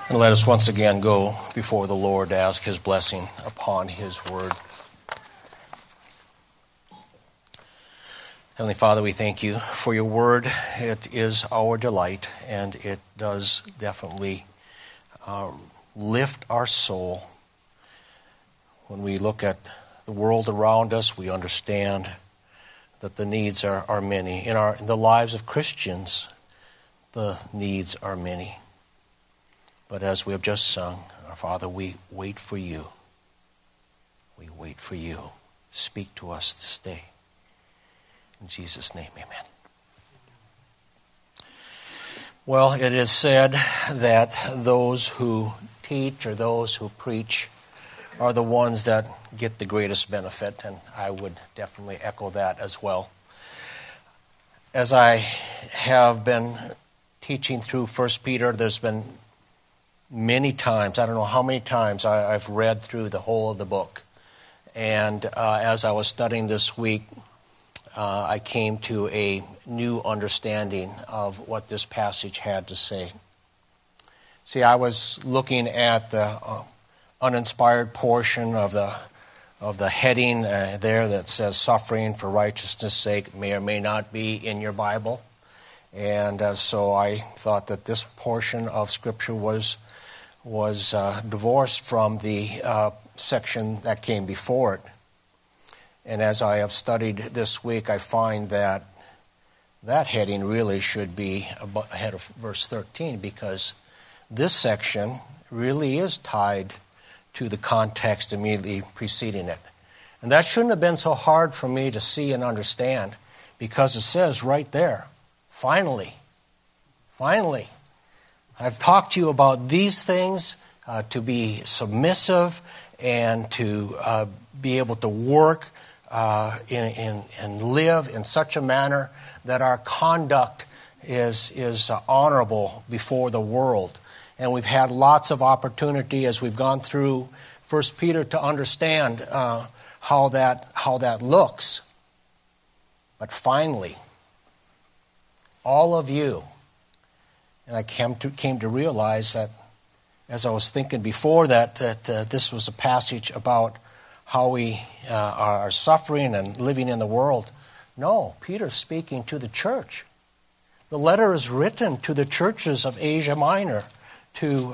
And let us once again go before the Lord to ask His blessing upon His word. Heavenly Father, we thank you for your word. It is our delight, and it does definitely lift our soul. When we look at the world around us, we understand that the needs are many. In the lives of Christians, the needs are many. But as we have just sung, our Father, we wait for you. We wait for you. Speak to us this day. In Jesus' name, amen. Well, it is said that those who teach or those who preach are the ones that get the greatest benefit, and I would definitely echo that as well. As I have been teaching through 1 Peter, there's been many times, I don't know how many times, I've read through the whole of the book. And as I was studying this week, I came to a new understanding of what this passage had to say. See, I was looking at the uninspired portion of the heading there that says suffering for righteousness' sake may or may not be in your Bible. And so I thought that this portion of Scripture was divorced from the section that came before it. And as I have studied this week, I find that heading really should be ahead of verse 13, because this section really is tied to the context immediately preceding it. And that shouldn't have been so hard for me to see and understand, because it says right there, finally. I've talked to you about these things, to be submissive and to be able to work and live in such a manner that our conduct is honorable before the world. And we've had lots of opportunity as we've gone through 1 Peter to understand how that looks. But finally, all of you, and I came to realize that as I was thinking before that this was a passage about how we are suffering and living in the world. No, Peter's speaking to the church. The letter is written to the churches of Asia Minor, to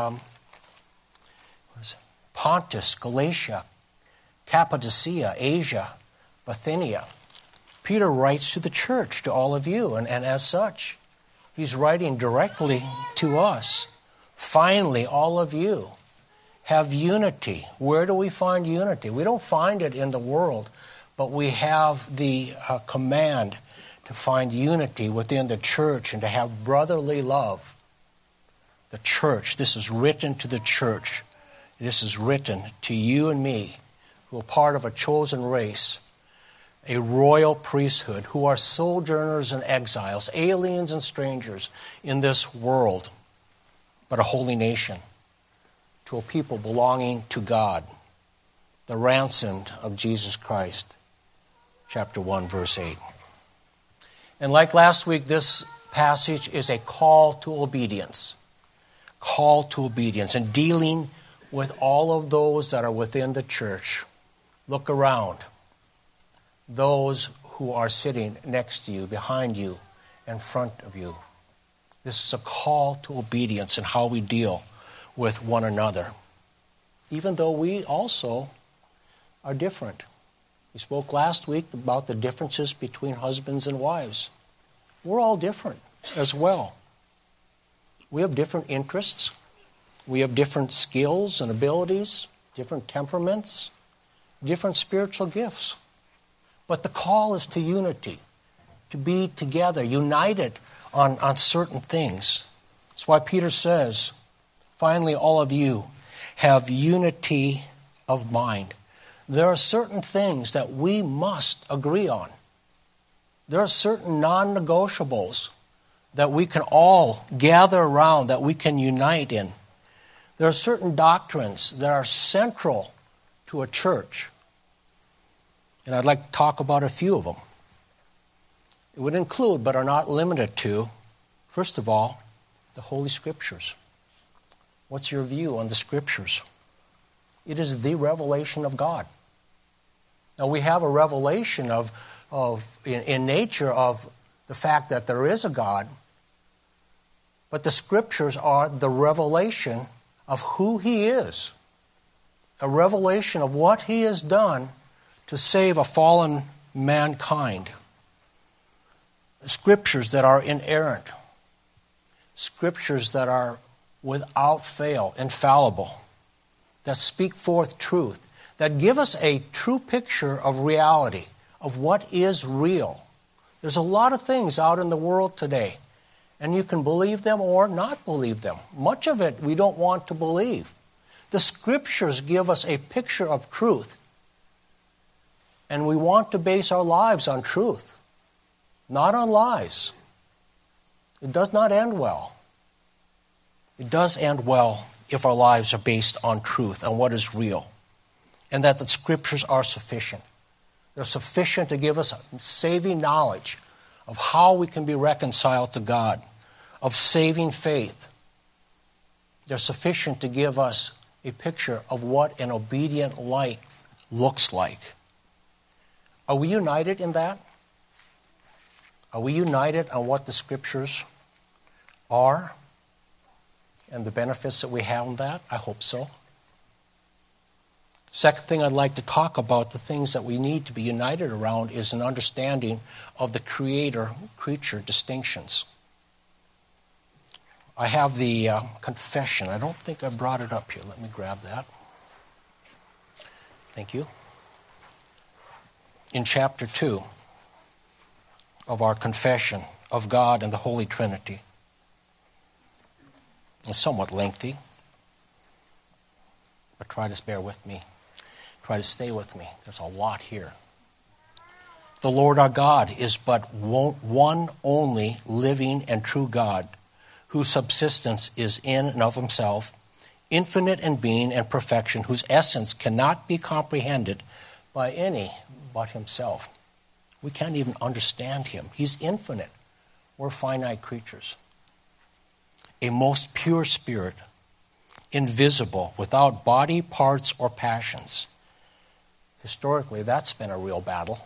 Pontus, Galatia, Cappadocia, Asia, Bithynia. Peter writes to the church, to all of you, and as such, he's writing directly to us. Finally, all of you have unity. Where do we find unity? We don't find it in the world, but we have the command to find unity within the church and to have brotherly love. The church, this is written to the church. This is written to you and me, who are part of a chosen race, a royal priesthood, who are sojourners and exiles, aliens and strangers in this world, but a holy nation, to a people belonging to God, the ransomed of Jesus Christ. Chapter 1, verse 8. And like last week, this passage is a call to obedience. Call to obedience and dealing with all of those that are within the church. Look around. Those who are sitting next to you, behind you, in front of you. This is a call to obedience in how we deal with one another, even though we also are different. We spoke last week about the differences between husbands and wives. We're all different as well. We have different interests. We have different skills and abilities, different temperaments, different spiritual gifts. But the call is to unity, to be together, united on certain things. That's why Peter says, finally, all of you have unity of mind. There are certain things that we must agree on. There are certain non-negotiables that we can all gather around, that we can unite in. There are certain doctrines that are central to a church. And I'd like to talk about a few of them. It would include, but are not limited to, first of all, the Holy Scriptures. What's your view on the Scriptures? It is the revelation of God. Now, we have a revelation in nature of the fact that there is a God, but the Scriptures are the revelation of who He is, a revelation of what He has done to save a fallen mankind. Scriptures that are inerrant, Scriptures that are without fail, infallible, that speak forth truth, that give us a true picture of reality, of what is real. There's a lot of things out in the world today, and you can believe them or not believe them. Much of it we don't want to believe. The Scriptures give us a picture of truth, and we want to base our lives on truth, not on lies. It does not end well. It does end well if our lives are based on truth, on what is real, and that the Scriptures are sufficient. They're sufficient to give us saving knowledge of how we can be reconciled to God, of saving faith. They're sufficient to give us a picture of what an obedient life looks like. Are we united in that? Are we united on what the Scriptures are and the benefits that we have in that? I hope so. Second thing I'd like to talk about, the things that we need to be united around, is an understanding of the creator-creature distinctions. I have the confession. I don't think I brought it up here. Let me grab that. Thank you. In chapter 2 of our confession of God and the Holy Trinity. It's somewhat lengthy, but try to bear with me. Try to stay with me. There's a lot here. The Lord our God is but one only living and true God, whose subsistence is in and of Himself, infinite in being and perfection, whose essence cannot be comprehended by any but Himself. We can't even understand Him. He's infinite. We're finite creatures. A most pure spirit, invisible, without body, parts, or passions. Historically, that's been a real battle.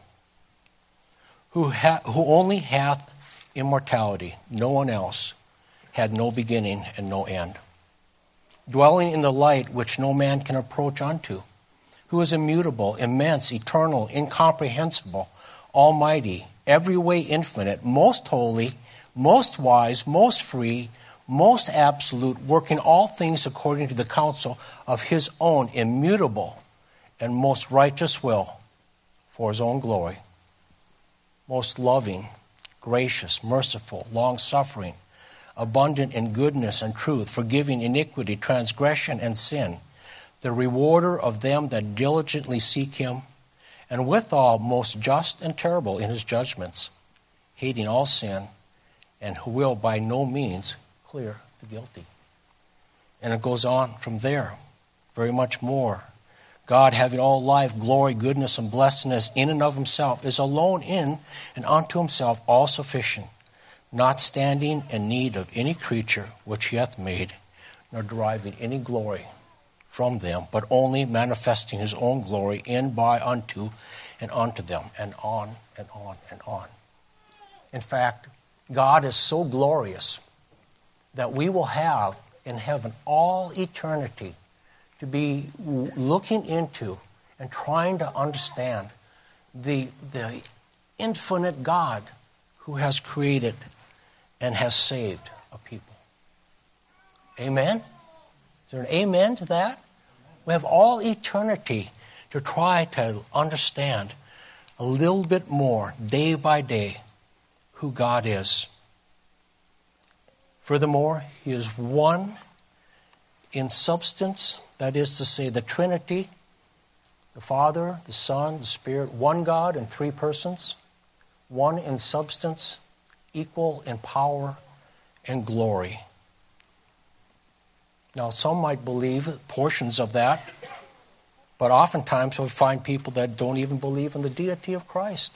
Who only hath immortality, no one else, had no beginning and no end. Dwelling in the light which no man can approach unto, who is immutable, immense, eternal, incomprehensible, almighty, every way infinite, most holy, most wise, most free, most absolute, working all things according to the counsel of His own immutable and most righteous will, for His own glory. Most loving, gracious, merciful, long-suffering, abundant in goodness and truth, forgiving iniquity, transgression, and sin, the rewarder of them that diligently seek Him, and withal most just and terrible in His judgments, hating all sin, and who will by no means clear the guilty. And it goes on from there, very much more. God, having all life, glory, goodness, and blessedness in and of Himself, is alone in and unto Himself all sufficient, not standing in need of any creature which He hath made, nor deriving any glory from them, but only manifesting His own glory in, by, unto, and unto them, and on, and on, and on. In fact, God is so glorious that we will have in heaven all eternity to be looking into and trying to understand the infinite God who has created and has saved a people. Amen? Is there an amen to that? We have all eternity to try to understand a little bit more, day by day, who God is. Furthermore, He is one in substance, that is to say, the Trinity, the Father, the Son, the Spirit, one God in three persons, one in substance, equal in power and glory. Now, some might believe portions of that, but oftentimes we find people that don't even believe in the deity of Christ.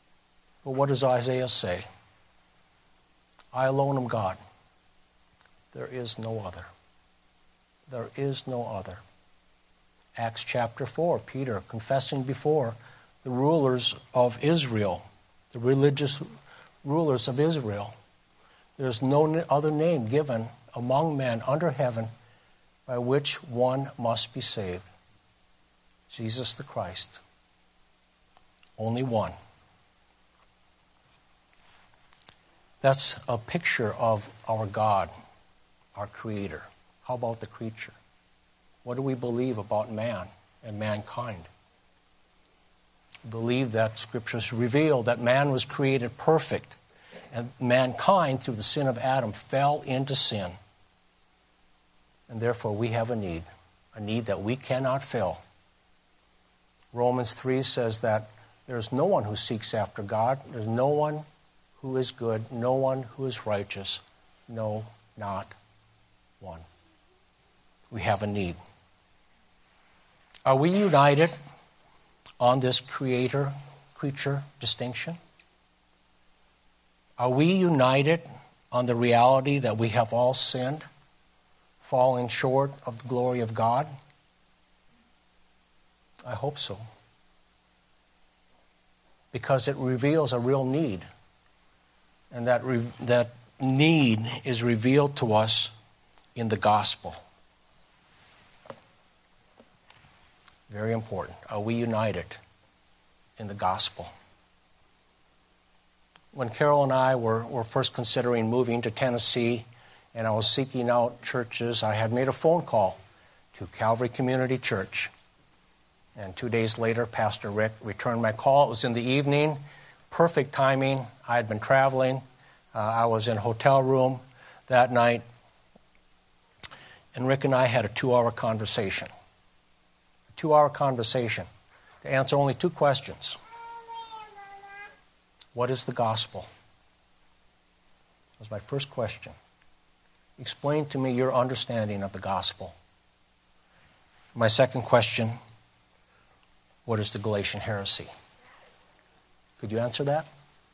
But what does Isaiah say? I alone am God. There is no other. There is no other. Acts chapter 4, Peter confessing before the rulers of Israel, the religious rulers of Israel. There is no other name given among men under heaven by which one must be saved. Jesus the Christ. Only one. That's a picture of our God, our Creator. How about the creature? What do we believe about man and mankind? We believe that Scriptures reveal that man was created perfect, and mankind, through the sin of Adam, fell into sin. And therefore we have a need that we cannot fill. Romans 3 says that there's no one who seeks after God. There's no one who is good, no one who is righteous. No, not one. We have a need. Are we united on this creator-creature distinction? Are we united on the reality that we have all sinned, falling short of the glory of God? I hope so. Because it reveals a real need. And that need is revealed to us in the gospel. Very important. Are we united in the gospel? When Carol and I were first considering moving to Tennessee, and I was seeking out churches, I had made a phone call to Calvary Community Church. And 2 days later, Pastor Rick returned my call. It was in the evening. Perfect timing. I had been traveling. I was in a hotel room that night. And Rick and I had a 2-hour conversation. A 2-hour conversation to answer only 2 questions. What is the gospel? That was my first question. Explain to me your understanding of the gospel. My second question, what is the Galatian heresy? Could you answer that?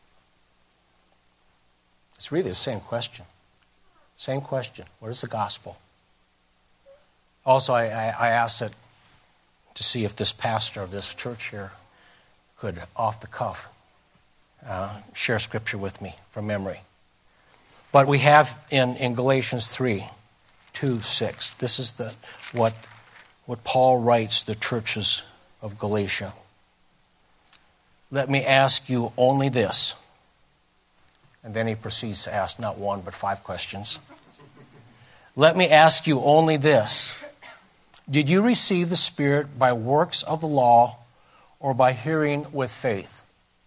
It's really the same question. Same question. What is the gospel? Also, I asked it to see if this pastor of this church here could, off the cuff, share scripture with me from memory. But we have in Galatians 3:2-6. This is what Paul writes to the churches of Galatia. Let me ask you only this. And then he proceeds to ask not 1 but 5 questions. Let me ask you only this. Did you receive the Spirit by works of the law or by hearing with faith?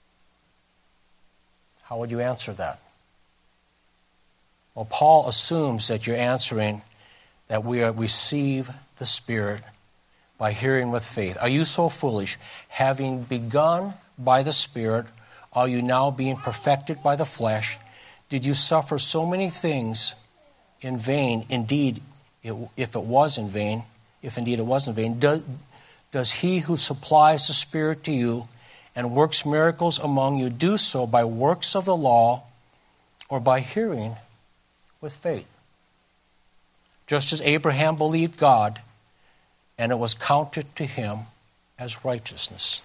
How would you answer that? Well, Paul assumes that you're answering that we receive the Spirit by hearing with faith. Are you so foolish? Having begun by the Spirit, are you now being perfected by the flesh? Did you suffer so many things in vain? Indeed, if it was in vain, if indeed it was in vain, does he who supplies the Spirit to you and works miracles among you do so by works of the law or by hearing with faith? Just as Abraham believed God, and it was counted to him as righteousness.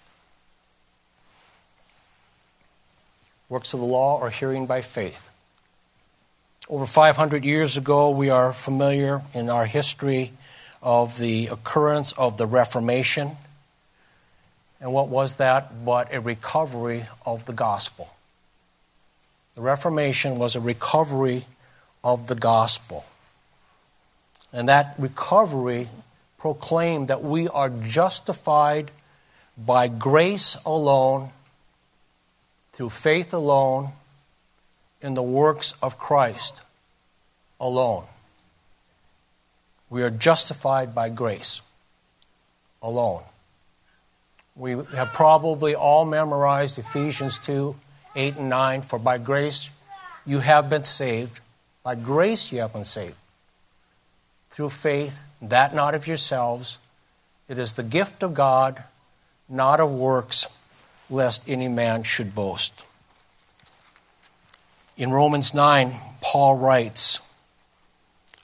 Works of the law or hearing by faith. Over 500 years ago, we are familiar in our history of the occurrence of the Reformation. And what was that but a recovery of the gospel? The Reformation was a recovery of the gospel. And that recovery proclaimed that we are justified by grace alone, through faith alone, in the works of Christ alone. We are justified by grace alone. We have probably all memorized Ephesians 2:8 and 9. For by grace you have been saved. By grace you have been saved. Through faith, that not of yourselves. It is the gift of God, not of works, lest any man should boast. In Romans 9, Paul writes,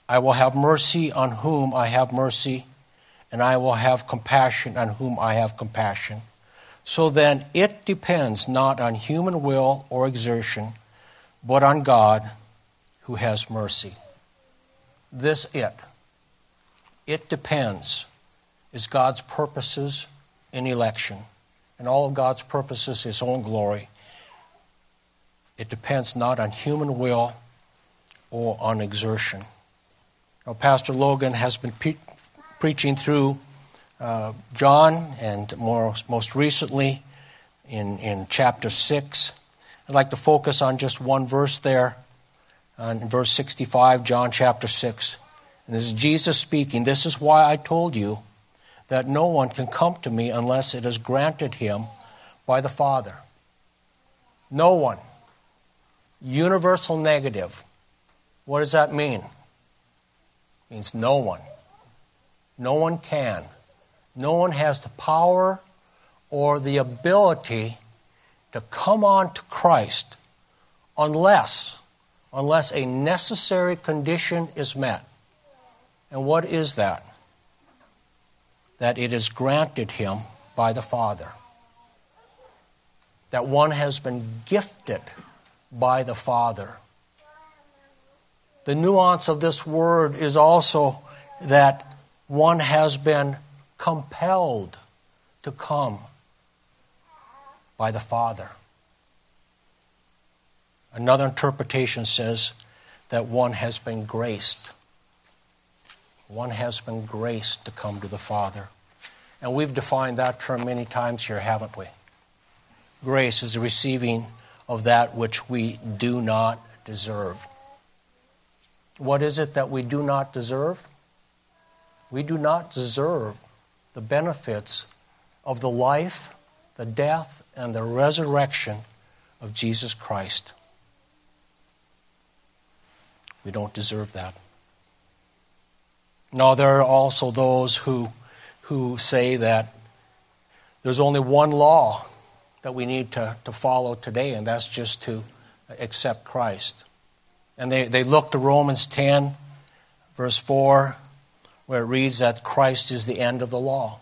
I will have mercy on whom I have mercy, and I will have compassion on whom I have compassion. So then it depends not on human will or exertion, but on God who has mercy. This it depends, is God's purposes in election. And all of God's purposes, His own glory. It depends not on human will or on exertion. Now, Pastor Logan has been preaching through John, and most recently in chapter 6. I'd like to focus on just one verse there, in verse 65, John chapter 6. And this is Jesus speaking. This is why I told you that no one can come to me unless it is granted him by the Father. No one. Universal negative. What does that mean? It means no one. No one can. No one has the power or the ability to come on to Christ unless a necessary condition is met. And what is that? That it is granted him by the Father. That one has been gifted by the Father. The nuance of this word is also that one has been compelled to come by the Father. Another interpretation says that one has been graced. One has been graced to come to the Father. And we've defined that term many times here, haven't we? Grace is the receiving of that which we do not deserve. What is it that we do not deserve? We do not deserve the benefits of the life, the death, and the resurrection of Jesus Christ. We don't deserve that. Now, there are also those who say that there's only one law that we need to follow today, and that's just to accept Christ. And they look to Romans 10, verse 4, where it reads that Christ is the end of the law.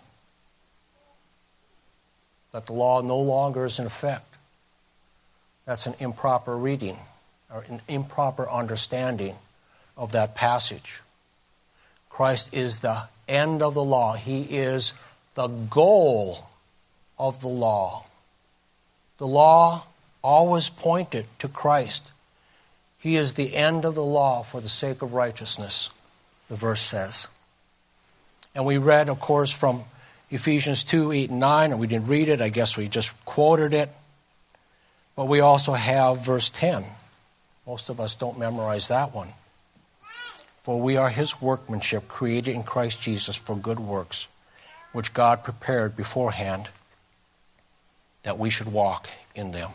That the law no longer is in effect. That's an improper reading or an improper understanding of that passage. Christ is the end of the law. He is the goal of the law. The law always pointed to Christ. He is the end of the law for the sake of righteousness, the verse says. And we read, of course, from Ephesians 2, 8, and 9, and we didn't read it. I guess we just quoted it. But we also have verse 10. Most of us don't memorize that one. For we are His workmanship, created in Christ Jesus for good works, which God prepared beforehand that we should walk in them.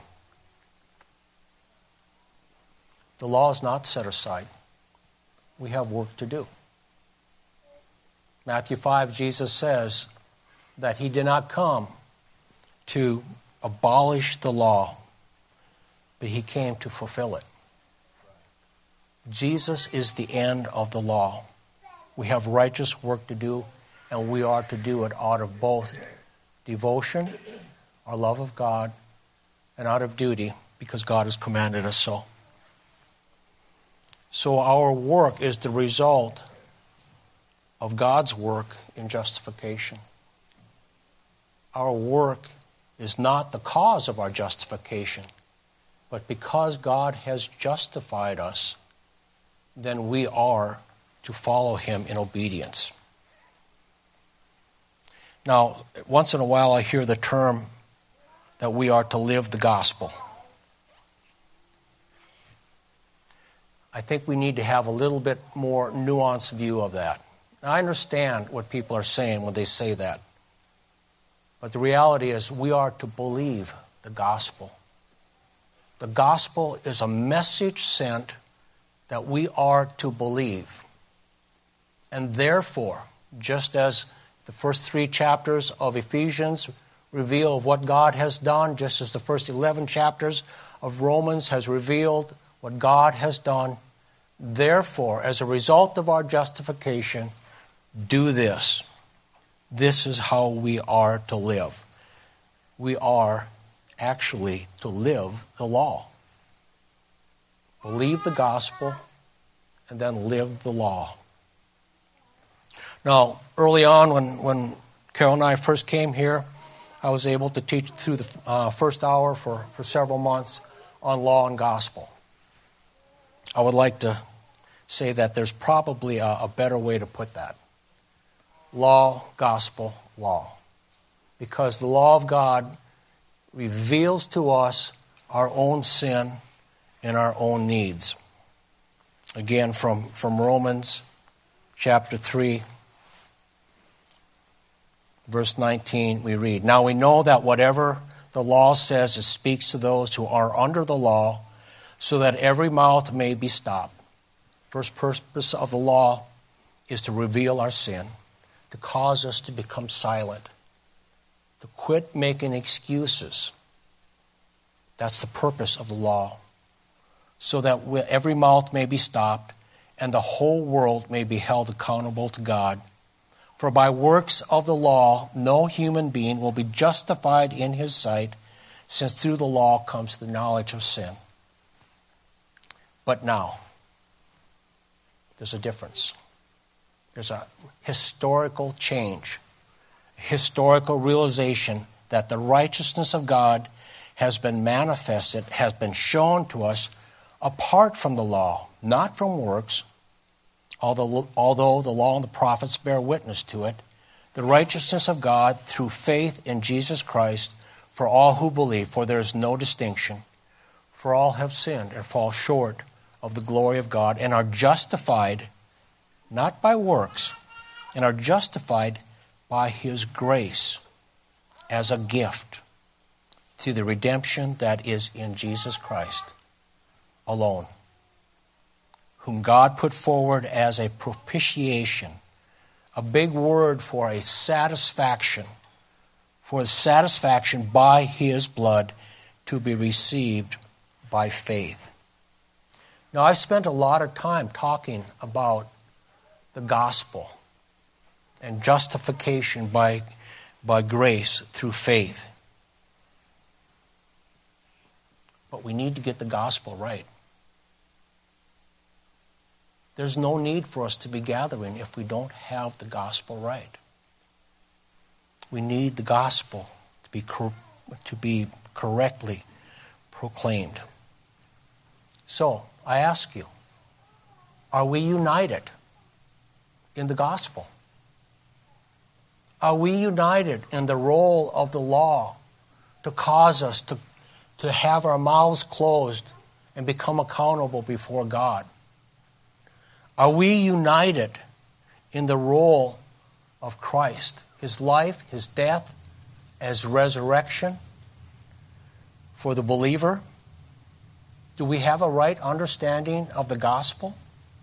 The law is not set aside. We have work to do. Matthew 5, Jesus says that He did not come to abolish the law, but He came to fulfill it. Jesus is the end of the law. We have righteous work to do, and we are to do it out of both devotion, our love of God, and out of duty, because God has commanded us so. So our work is the result of God's work in justification. Our work is not the cause of our justification, but because God has justified us, then we are to follow Him in obedience. Now, once in a while I hear the term that we are to live the gospel. I think we need to have a little bit more nuanced view of that. Now, I understand what people are saying when they say that. But the reality is we are to believe the gospel. The gospel is a message sent that we are to believe. And therefore, just as the first 3 chapters of Ephesians reveal what God has done, just as the first 11 chapters of Romans has revealed what God has done, Therefore, as a result of our justification, do this. This is how we are to live. We are actually to live the law. Believe the gospel and then live the law. Now, early on when Carol and I first came here, I was able to teach through the first hour for several months on law and gospel. I would like to say that there's probably a better way to put that. Law, gospel, law. Because the law of God reveals to us our own sin and our own needs. Again, from Romans chapter 3, verse 19, we read, "Now we know that whatever the law says, it speaks to those who are under the law, so that every mouth may be stopped." First purpose of the law is to reveal our sin, to cause us to become silent, to quit making excuses. That's the purpose of the law, so that every mouth may be stopped and the whole world may be held accountable to God. For by works of the law, no human being will be justified in his sight, since through the law comes the knowledge of sin. But now, there's a difference. There's a historical change, a historical realization that the righteousness of God has been manifested, has been shown to us apart from the law, not from works, although the law and the prophets bear witness to it. The righteousness of God through faith in Jesus Christ for all who believe, for there is no distinction. For all have sinned and fall short of the glory of God and are justified not by works, and are justified by His grace as a gift through the redemption that is in Jesus Christ alone, whom God put forward as a propitiation, a big word for a satisfaction, for the satisfaction by His blood to be received by faith. Now, I've spent a lot of time talking about the gospel and justification by grace through faith. But we need to get the gospel right. There's no need for us to be gathering if we don't have the gospel right. We need the gospel to be correctly proclaimed. So, I ask you, are we united in the gospel? Are we united in the role of the law to cause us to have our mouths closed and become accountable before God? Are we united in the role of Christ, His life, His death, as resurrection for the believer? Do we have a right understanding of the gospel?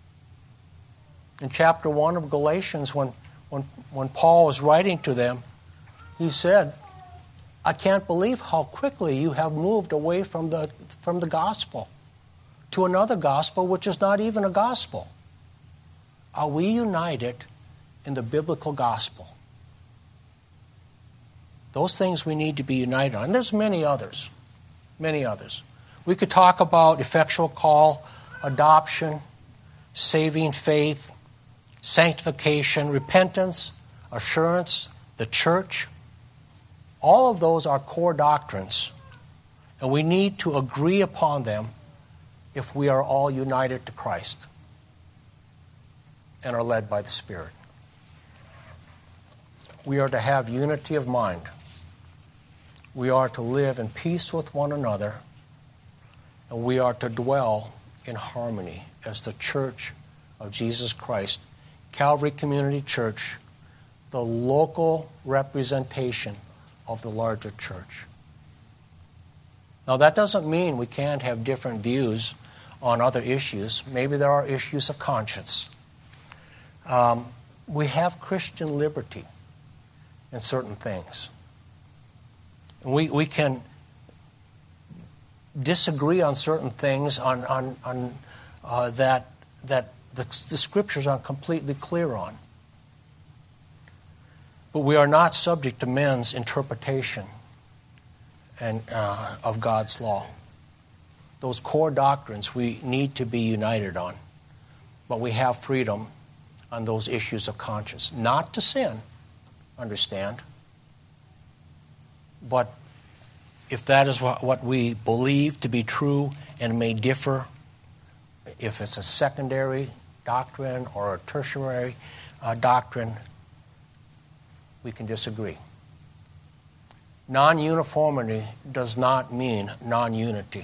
In chapter 1 of Galatians, when Paul was writing to them, he said, "I can't believe how quickly you have moved away from the gospel to another gospel which is not even a gospel." Are we united in the biblical gospel? Those things we need to be united on. And there's many others. Many others. We could talk about effectual call, adoption, saving faith, sanctification, repentance, assurance, the church. All of those are core doctrines, and we need to agree upon them if we are all united to Christ and are led by the Spirit. We are to have unity of mind. We are to live in peace with one another, and we are to dwell in harmony as the Church of Jesus Christ, Calvary Community Church, the local representation of the larger church. Now, that doesn't mean we can't have different views on other issues. Maybe there are issues of conscience. We have Christian liberty in certain things. We can disagree on certain things that that the Scriptures are completely clear on. But we are not subject to men's interpretation of God's law. Those core doctrines we need to be united on. But we have freedom on those issues of conscience. Not to sin, understand. But if that is what we believe to be true and may differ, if it's a secondary doctrine or a tertiary doctrine, we can disagree. Non-uniformity does not mean non-unity.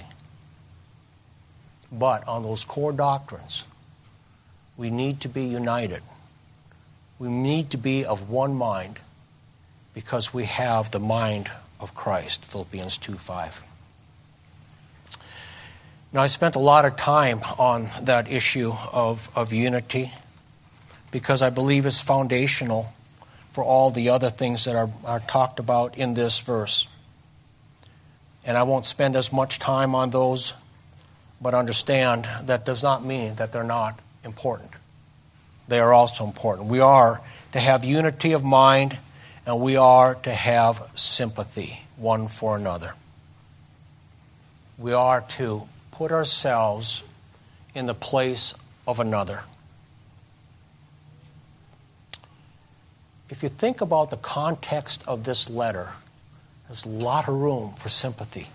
But on those core doctrines, we need to be united. We need to be of one mind because we have the mind of Christ, Philippians 2:5. Now, I spent a lot of time on that issue of unity because I believe it's foundational for all the other things that are talked about in this verse. And I won't spend as much time on those, but understand that does not mean that they're not important. They are also important. We are to have unity of mind, and we are to have sympathy one for another. We are to put ourselves in the place of another. If you think about the context of this letter, there's a lot of room for sympathy.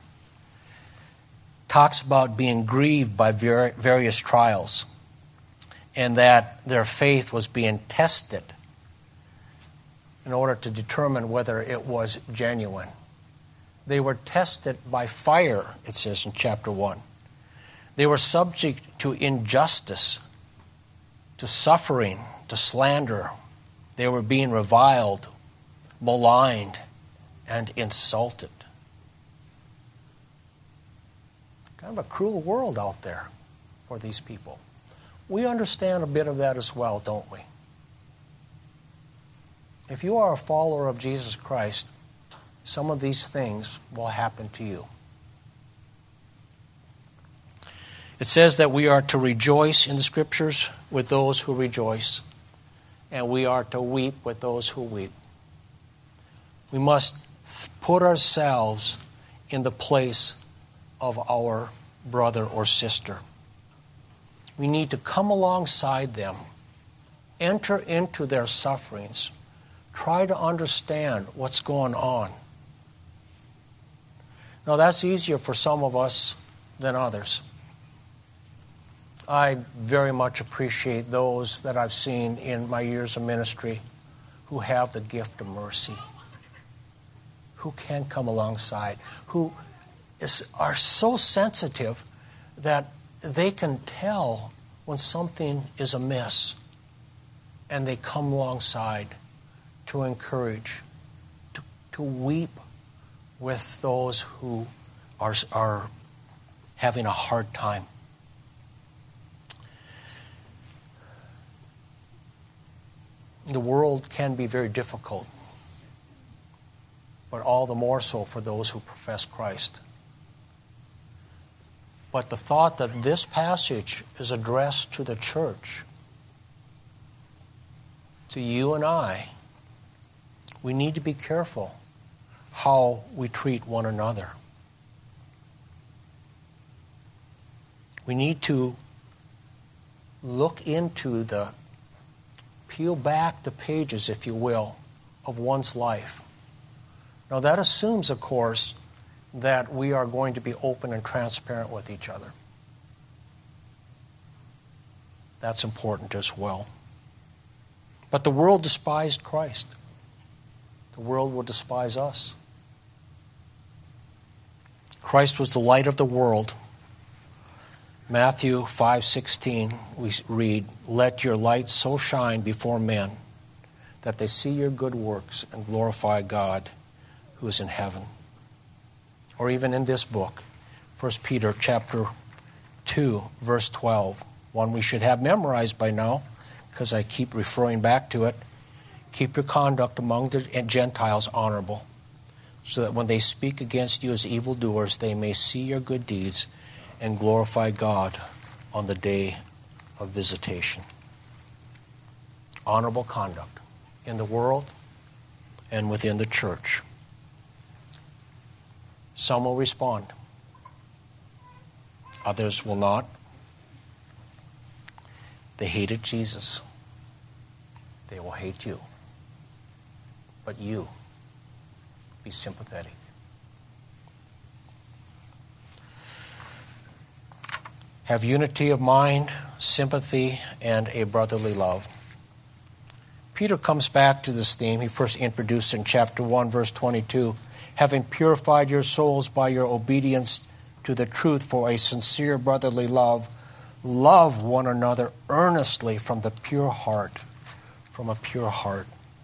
Talks about being grieved by various trials and that their faith was being tested in order to determine whether it was genuine. They were tested by fire, it says in chapter 1. They were subject to injustice, to suffering, to slander. They were being reviled, maligned, and insulted. Kind of a cruel world out there for these people. We understand a bit of that as well, don't we? If you are a follower of Jesus Christ, some of these things will happen to you. It says that we are to rejoice in the Scriptures with those who rejoice, and we are to weep with those who weep. We must put ourselves in the place of our brother or sister. We need to come alongside them, enter into their sufferings, try to understand what's going on. Now, that's easier for some of us than others. I very much appreciate those that I've seen in my years of ministry who have the gift of mercy, who can come alongside, who are so sensitive that they can tell when something is amiss, and they come alongside to encourage, to weep with those who are having a hard time. The world can be very difficult, but all the more so for those who profess Christ. But the thought that this passage is addressed to the church, to you and I, we need to be careful how we treat one another. We need to look into peel back the pages, if you will, of one's life. Now that assumes, of course, that we are going to be open and transparent with each other. That's important as well. But the world despised Christ. The world will despise us. Christ was the light of the world. Matthew 5:16, we read, "Let your light so shine before men that they see your good works and glorify God who is in heaven." Or even in this book, 1 Peter chapter 2, verse 12, one we should have memorized by now because I keep referring back to it. "Keep your conduct among the Gentiles honorable, so that when they speak against you as evildoers, they may see your good deeds and glorify God on the day of visitation. Honorable conduct in the world and within the church. Some will respond. Others will not. They hated Jesus. They will hate you. But you, be sympathetic. Have unity of mind, sympathy, and a brotherly love. Peter comes back to this theme he first introduced in chapter 1, verse 22. Having purified your souls by your obedience to the truth for a sincere brotherly love, love one another earnestly from the pure heart. From a pure heart.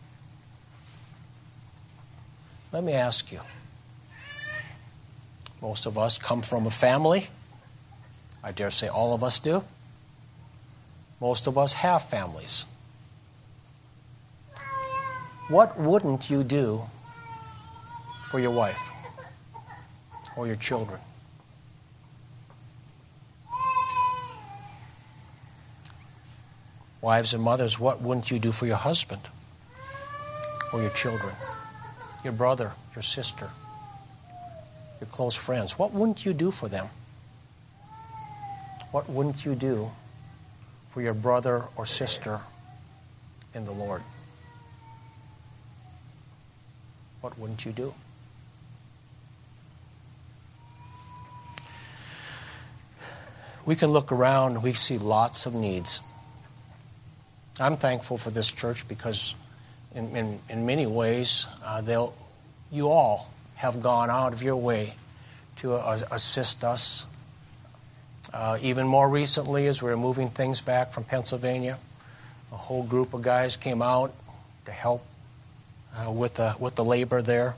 Let me ask you. Most of us come from a family. I dare say all of us do. Most of us have families. What wouldn't you do for your wife or your children? Wives and mothers, what wouldn't you do for your husband or your children, your brother, your sister, your close friends? What wouldn't you do for them? What wouldn't you do for your brother or sister in the Lord? What wouldn't you do? We can look around and we see lots of needs. I'm thankful for this church because in many ways you all have gone out of your way to assist us. Even more recently, as we were moving things back from Pennsylvania, a whole group of guys came out to help with the labor there.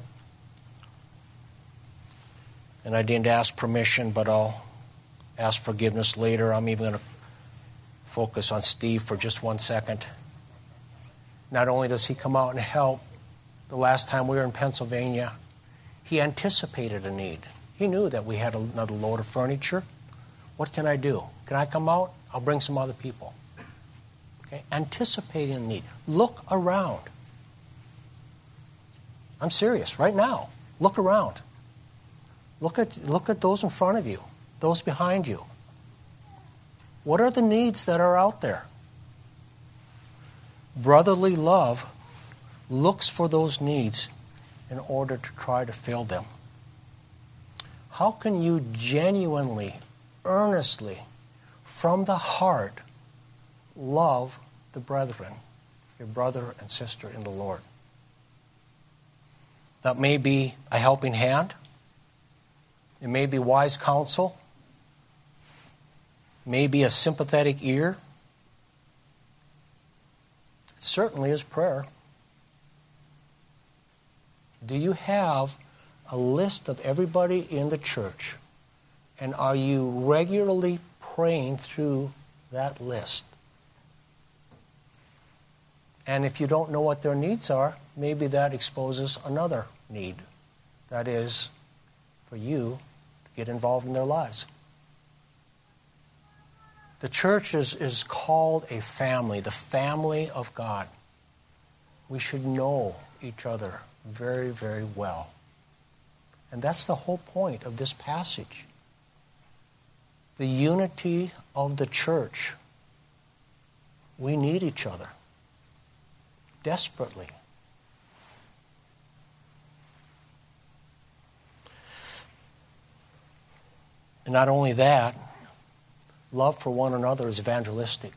And I didn't ask permission, but I'll ask forgiveness later. I'm even going to focus on Steve for just 1 second. Not only does he come out and help, the last time we were in Pennsylvania, he anticipated a need. He knew that we had another load of furniture. What can I do? Can I come out? I'll bring some other people. Okay? Anticipating a need. Look around. I'm serious. Right now. Look around. Look at those in front of you. Those behind you. What are the needs that are out there? Brotherly love looks for those needs in order to try to fill them. How can you genuinely, earnestly, from the heart, love the brethren, your brother and sister in the Lord? That may be a helping hand. It may be wise counsel. It may be a sympathetic ear. It certainly is prayer. Do you have a list of everybody in the church? And are you regularly praying through that list? And if you don't know what their needs are, maybe that exposes another need. That is, for you to get involved in their lives. The church is called a family, the family of God. We should know each other very, very well. And that's the whole point of this passage. The unity of the church. We need each other desperately. And not only that, love for one another is evangelistic.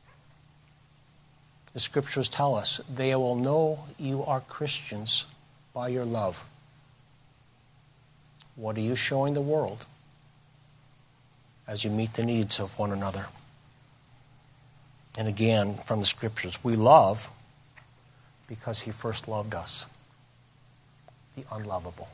The scriptures tell us, they will know you are Christians by your love. What are you showing the world as you meet the needs of one another? And again, from the scriptures, we love because he first loved us. The unlovable.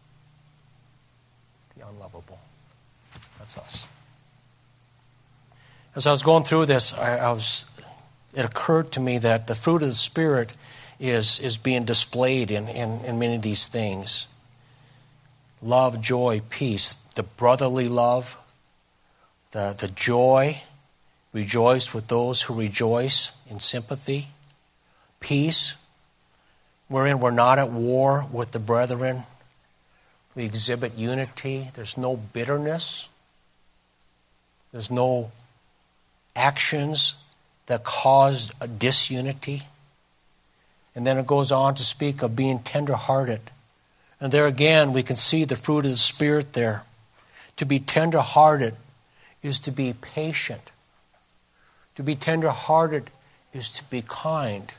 The unlovable. That's us. As I was going through this, it occurred to me that the fruit of the Spirit is being displayed in many of these things. Love, joy, peace, the brotherly love, the joy, Rejoice with those who rejoice in sympathy. Peace, wherein we're not at war with the brethren. We exhibit unity. There's no bitterness. There's no actions that cause a disunity. And then it goes on to speak of being tender-hearted. And there again, we can see the fruit of the Spirit there. To be tender-hearted is to be patient. To be tender-hearted is to be kind.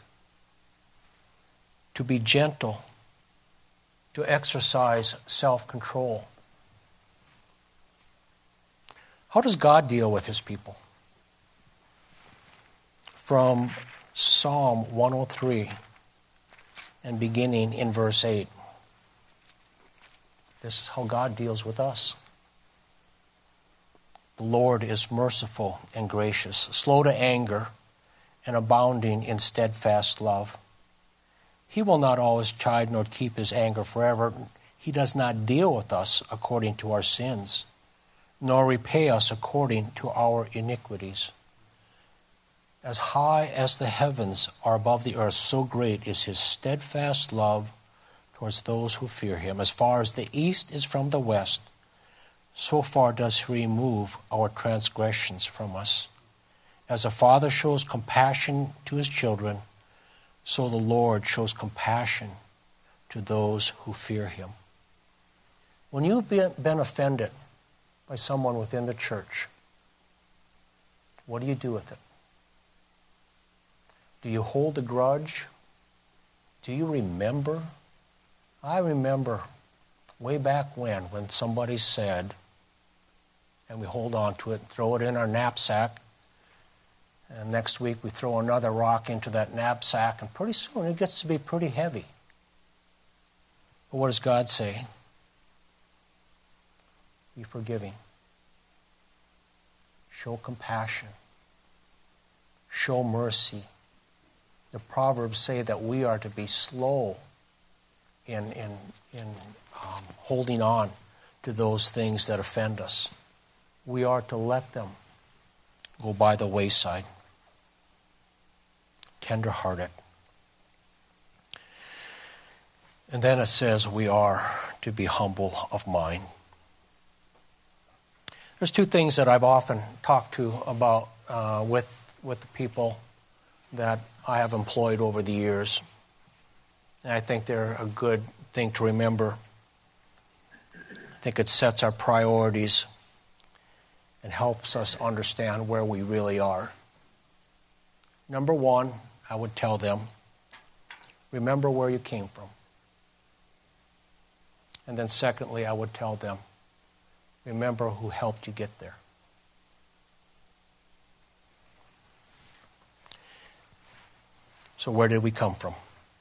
To be gentle. To exercise self-control. How does God deal with His people? From Psalm 103 and beginning in verse 8. This is how God deals with us. The Lord is merciful and gracious, slow to anger, and abounding in steadfast love. He will not always chide nor keep His anger forever. He does not deal with us according to our sins, nor repay us according to our iniquities. As high as the heavens are above the earth, so great is His steadfast love towards those who fear Him. As far as the east is from the west, so far does He remove our transgressions from us. As a father shows compassion to his children, so the Lord shows compassion to those who fear Him. When you've been offended by someone within the church, what do you do with it? Do you hold a grudge? Do you remember? I remember way back when somebody said, and we hold on to it, throw it in our knapsack, and next week we throw another rock into that knapsack, and pretty soon it gets to be pretty heavy. But what does God say? Be forgiving. Show compassion. Show mercy. The Proverbs say that we are to be slow in holding on to those things that offend us. We are to let them go by the wayside. Tender-hearted. And then it says we are to be humble of mind. There's two things that I've often talked to about with the people that I have employed over the years. And I think they're a good thing to remember. I think it sets our priorities and helps us understand where we really are. Number one, I would tell them, remember where you came from. And then secondly, I would tell them, remember who helped you get there. So where did we come from?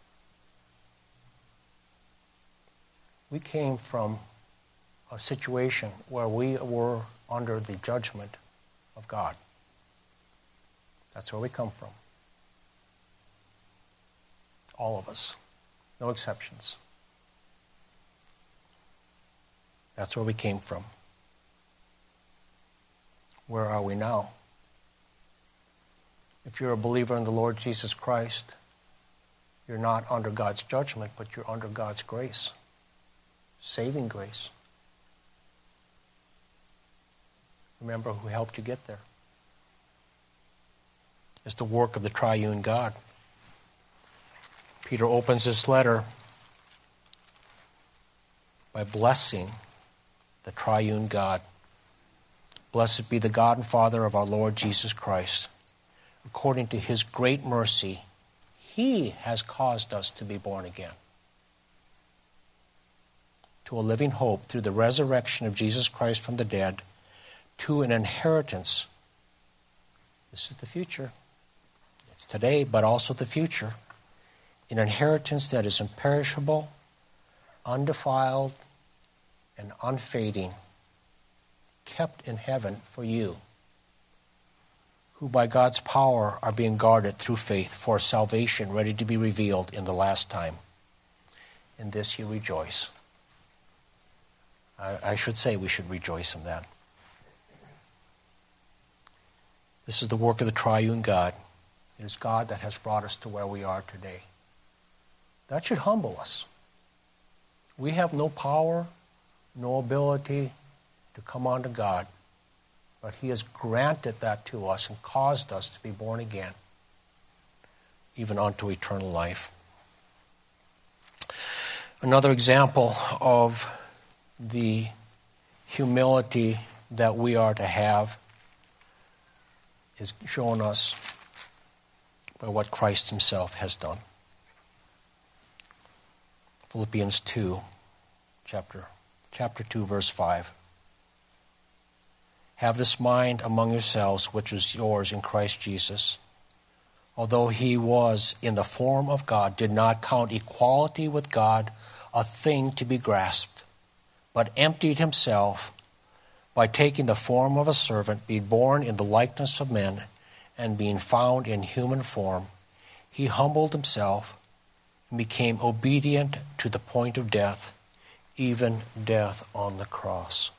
We came from a situation where we were under the judgment of God. That's where we come from. All of us. No exceptions. That's where we came from. Where are we now? If you're a believer in the Lord Jesus Christ, you're not under God's judgment, but you're under God's grace. Saving grace. Remember who helped you get there. It's the work of the triune God. Peter opens this letter by blessing the triune God. Blessed be the God and Father of our Lord Jesus Christ. According to His great mercy, He has caused us to be born again to a living hope through the resurrection of Jesus Christ from the dead, to an inheritance. This is the future. It's today, but also the future. An inheritance that is imperishable, undefiled, and unfading, kept in heaven for you, who by God's power are being guarded through faith for salvation ready to be revealed in the last time. In this you rejoice. I should say we should rejoice in that. This is the work of the triune God. It is God that has brought us to where we are today. That should humble us. We have no power, no ability to come unto God, but He has granted that to us and caused us to be born again, even unto eternal life. Another example of the humility that we are to have is shown us by what Christ Himself has done. Philippians 2, chapter 2, verse 5. Have this mind among yourselves, which is yours in Christ Jesus. Although He was in the form of God, did not count equality with God a thing to be grasped, but emptied Himself by taking the form of a servant, being born in the likeness of men, and being found in human form. He humbled Himself and became obedient to the point of death, even death on the cross.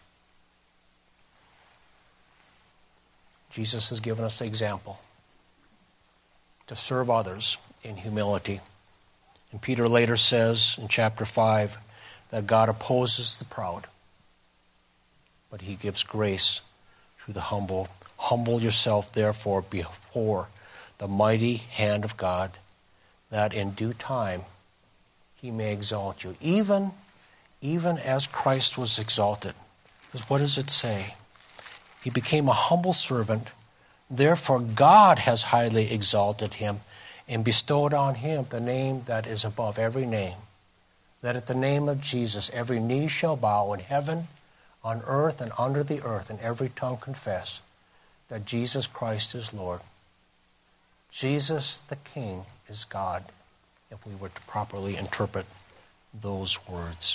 Jesus has given us the example to serve others in humility. And Peter later says in chapter 5 that God opposes the proud, but He gives grace to the humble. Humble yourself, therefore, before the mighty hand of God, that in due time He may exalt you, even as Christ was exalted. Because what does it say? He became a humble servant, therefore God has highly exalted Him and bestowed on Him the name that is above every name, that at the name of Jesus every knee shall bow in heaven, on earth, and under the earth, and every tongue confess that Jesus Christ is Lord. Jesus the King is God, if we were to properly interpret those words.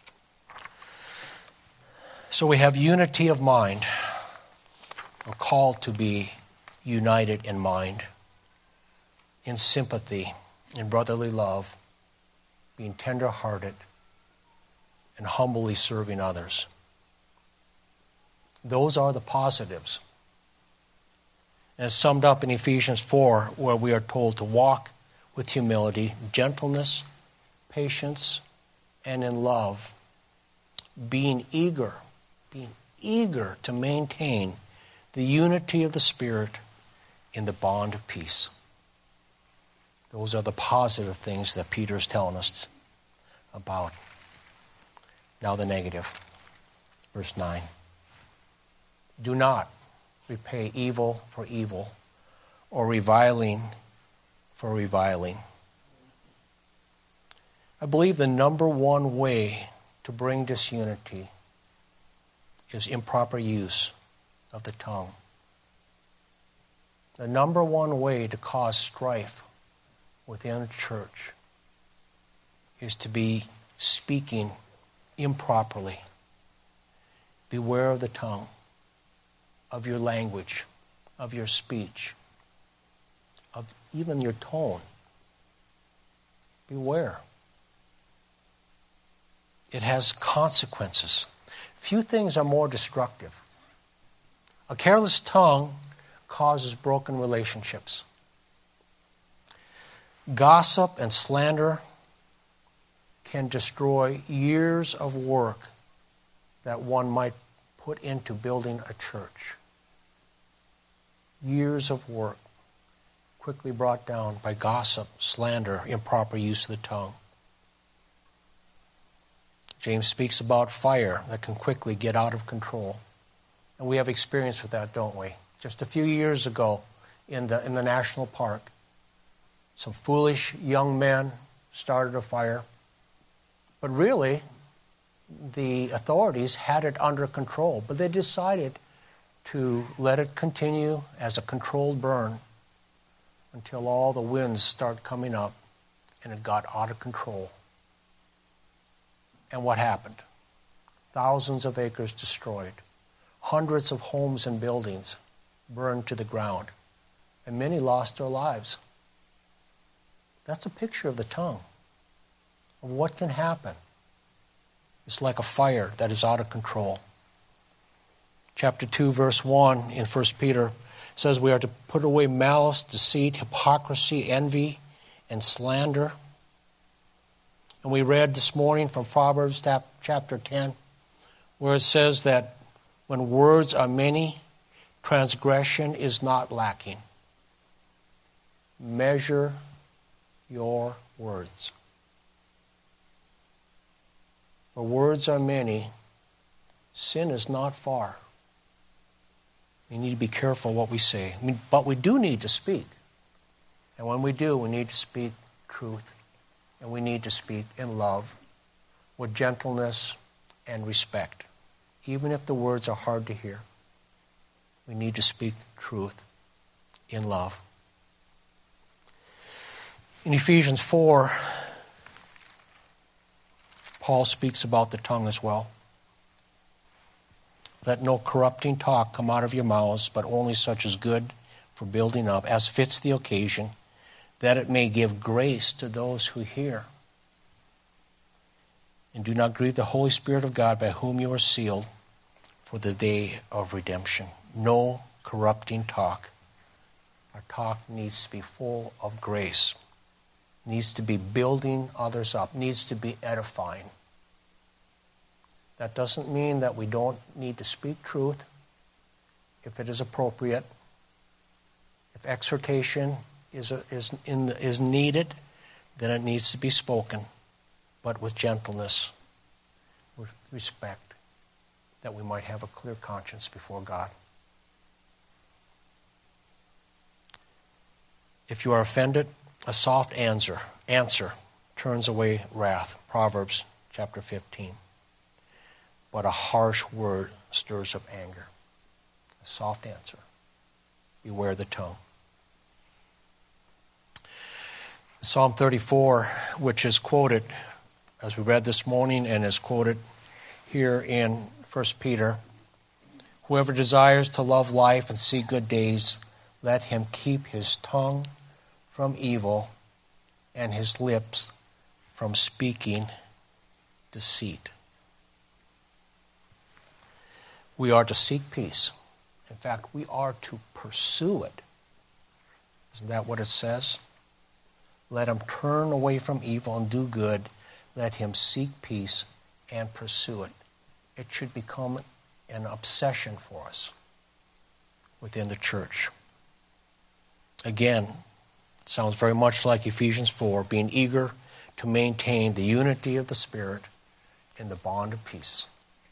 So we have unity of mind. We're called to be united in mind, in sympathy, in brotherly love, being tender-hearted, and humbly serving others. Those are the positives. As summed up in Ephesians 4, where we are told to walk with humility, gentleness, patience, and in love, being eager to maintain the unity of the Spirit in the bond of peace. Those are the positive things that Peter is telling us about. Now the negative. Verse 9. Do not repay evil for evil, or reviling for reviling. I believe the number one way to bring disunity is improper use of the tongue. The number one way to cause strife within a church is to be speaking improperly. Beware of the tongue, of your language, of your speech, of even your tone. Beware. It has consequences. Few things are more destructive. A careless tongue causes broken relationships. Gossip and slander can destroy years of work that one might put into building a church. Years of work quickly brought down by gossip, slander, improper use of the tongue. James speaks about fire that can quickly get out of control. And we have experience with that, don't we? Just a few years ago in the national park, some foolish young men started a fire. But really, the authorities had it under control. But they decided to let it continue as a controlled burn until all the winds start coming up and it got out of control. And what happened? Thousands of acres destroyed. Hundreds of homes and buildings burned to the ground. And many lost their lives. That's a picture of the tongue, of what can happen. It's like a fire that is out of control. Chapter 2, verse 1 in 1 Peter says we are to put away malice, deceit, hypocrisy, envy, and slander. And we read this morning from Proverbs chapter 10, where it says that when words are many, transgression is not lacking. Measure your words. Where words are many, sin is not far. We need to be careful what we say. But we do need to speak. And when we do, we need to speak truth. And we need to speak in love, with gentleness and respect. Even if the words are hard to hear, we need to speak truth in love. In Ephesians 4, Paul speaks about the tongue as well. Let no corrupting talk come out of your mouths, but only such as good for building up, as fits the occasion, that it may give grace to those who hear. And do not grieve the Holy Spirit of God, by whom you are sealed for the day of redemption. No corrupting talk. Our talk needs to be full of grace. Needs to be building others up. Needs to be edifying. That doesn't mean that we don't need to speak truth if it is appropriate. If exhortation is needed, then it needs to be spoken, but with gentleness, with respect, that we might have a clear conscience before God. If you are offended, a soft answer turns away wrath. Proverbs chapter 15. But a harsh word stirs up anger. A soft answer. Beware the tongue. Psalm 34, which is quoted, as we read this morning, and is quoted here in 1 Peter. Whoever desires to love life and see good days, let him keep his tongue from evil and his lips from speaking deceit. We are to seek peace. In fact, we are to pursue it. Isn't that what it says? Let him turn away from evil and do good. Let him seek peace and pursue it. It should become an obsession for us within the church. Again, it sounds very much like Ephesians 4, being eager to maintain the unity of the Spirit in the bond of peace.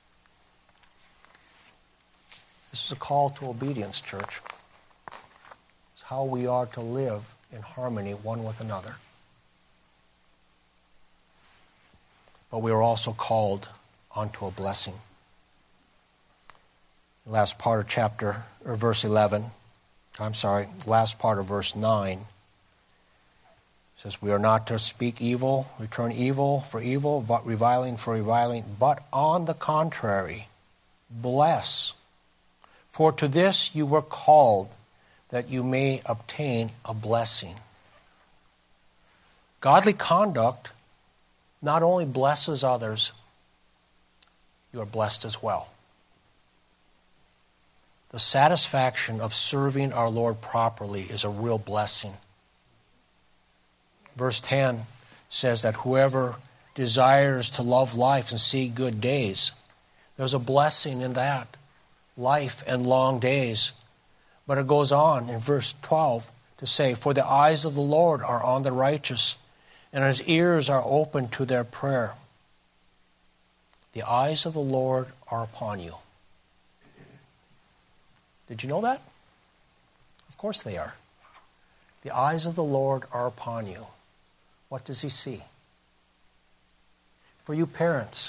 This is a call to obedience, church. It's how we are to live in harmony one with another. But we are also called onto a blessing. The last part of verse 9 says, we are not to speak evil, return evil for evil, reviling for reviling, but on the contrary, bless. For to this you were called, that you may obtain a blessing. Godly conduct not only blesses others, you are blessed as well. The satisfaction of serving our Lord properly is a real blessing. Verse 10 says that whoever desires to love life and see good days, there's a blessing in that, life and long days. But it goes on in verse 12 to say, for the eyes of the Lord are on the righteous, and his ears are open to their prayer. The eyes of the Lord are upon you. Did you know that? Of course they are. The eyes of the Lord are upon you. What does he see? For you parents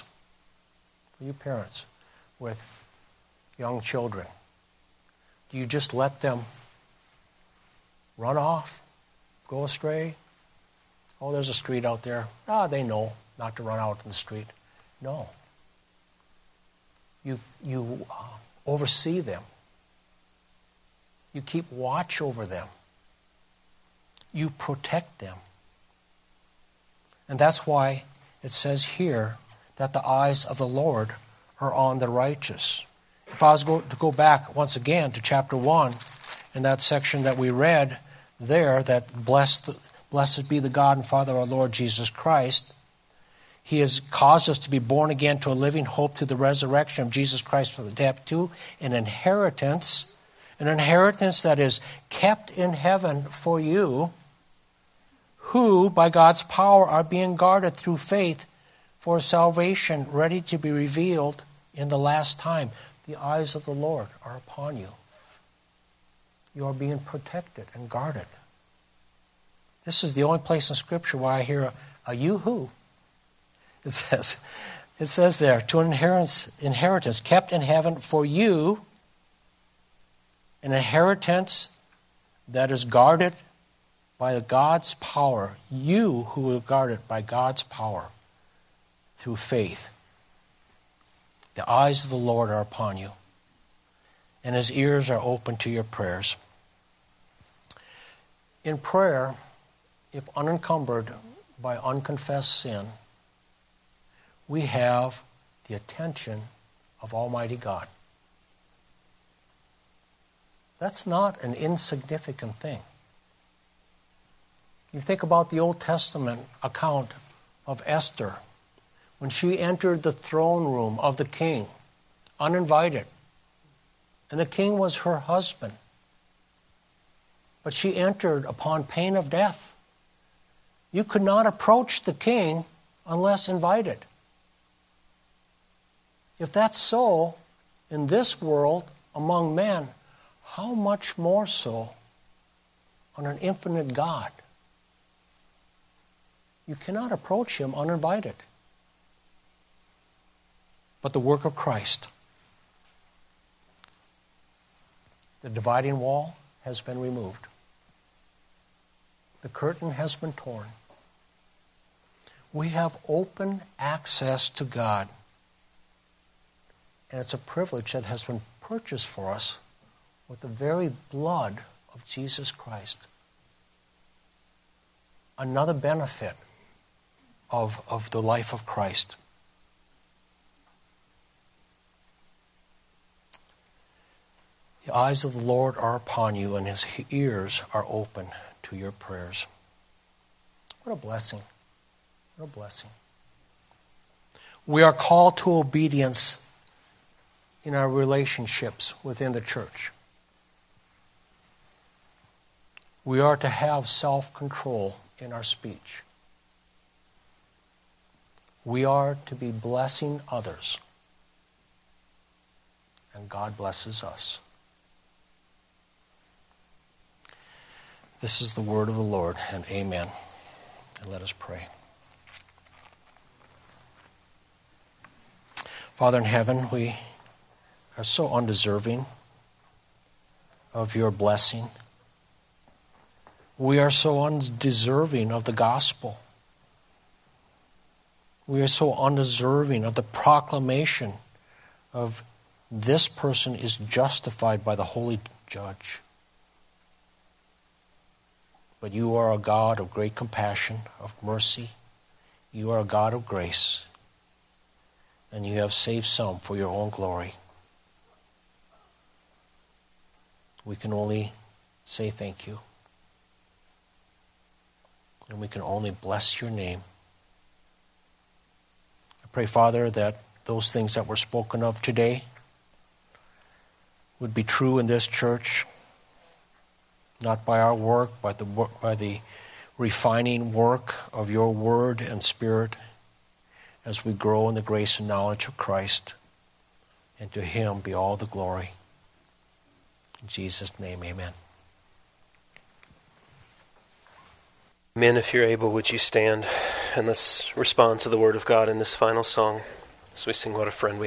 with young children, do you just let them run off, go astray? Oh, there's a street out there. They know not to run out in the street. No. You oversee them. You keep watch over them. You protect them. And that's why it says here that the eyes of the Lord are on the righteous. If I was to go back once again to chapter 1 in that section that we read there, that blessed be the God and Father of our Lord Jesus Christ. He has caused us to be born again to a living hope through the resurrection of Jesus Christ from the dead, to an inheritance that is kept in heaven for you, who by God's power are being guarded through faith for salvation, ready to be revealed in the last time. The eyes of the Lord are upon you. You are being protected and guarded. This is the only place in Scripture where I hear a you who. It says there, to an inheritance kept in heaven for you, an inheritance that is guarded by God's power. You who are guarded by God's power through faith. The eyes of the Lord are upon you, and His ears are open to your prayers. In prayer, if unencumbered by unconfessed sin, we have the attention of Almighty God. That's not an insignificant thing. You think about the Old Testament account of Esther, when she entered the throne room of the king, uninvited, and the king was her husband. But she entered upon pain of death. You could not approach the king unless invited. If that's so in this world among men, how much more so on an infinite God? You cannot approach Him uninvited. But the work of Christ, the dividing wall has been removed. The curtain has been torn. We have open access to God. And it's a privilege that has been purchased for us with the very blood of Jesus Christ. Another benefit of the life of Christ. The eyes of the Lord are upon you, and His ears are open to your prayers. What a blessing. What a blessing. We are called to obedience in our relationships within the church. We are to have self-control in our speech. We are to be blessing others, and God blesses us. This is the word of the Lord, and amen. And let us pray. Father in heaven, we are so undeserving of your blessing. We are so undeserving of the gospel. We are so undeserving of the proclamation of this person is justified by the holy judge. But you are a God of great compassion, of mercy. You are a God of grace. And you have saved some for your own glory. We can only say thank you. And we can only bless your name. I pray, Father, that those things that were spoken of today would be true in this church. Not by our work, but by the refining work of your word and spirit as we grow in the grace and knowledge of Christ. And to Him be all the glory. In Jesus' name, amen. Men, if you're able, would you stand and let's respond to the word of God in this final song as we sing What a Friend We Have.